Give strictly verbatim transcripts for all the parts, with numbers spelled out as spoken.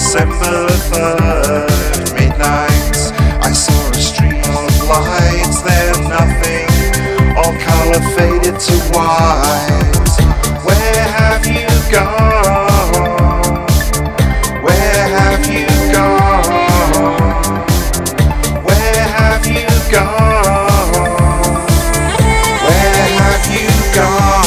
December third, midnight, I saw a stream of lights, then nothing, all color faded to white. Where have you gone? Where have you gone? Where have you gone? Where have you gone?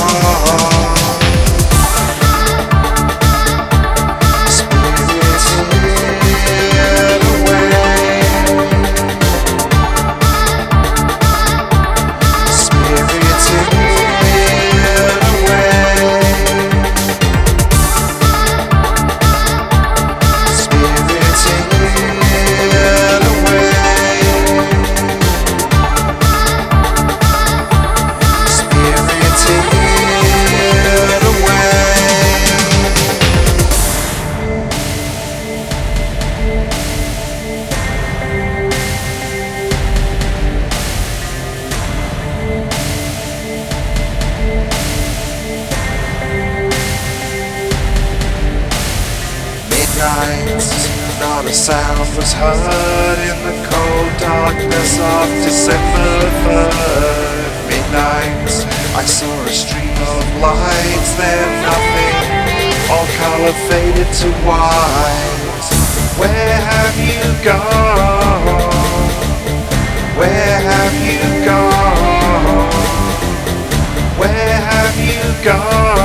Not a sound was heard in the cold darkness of December third, midnight, I saw a stream of lights, then nothing, all color faded to white. Where have you gone? Where have you gone? Where have you gone?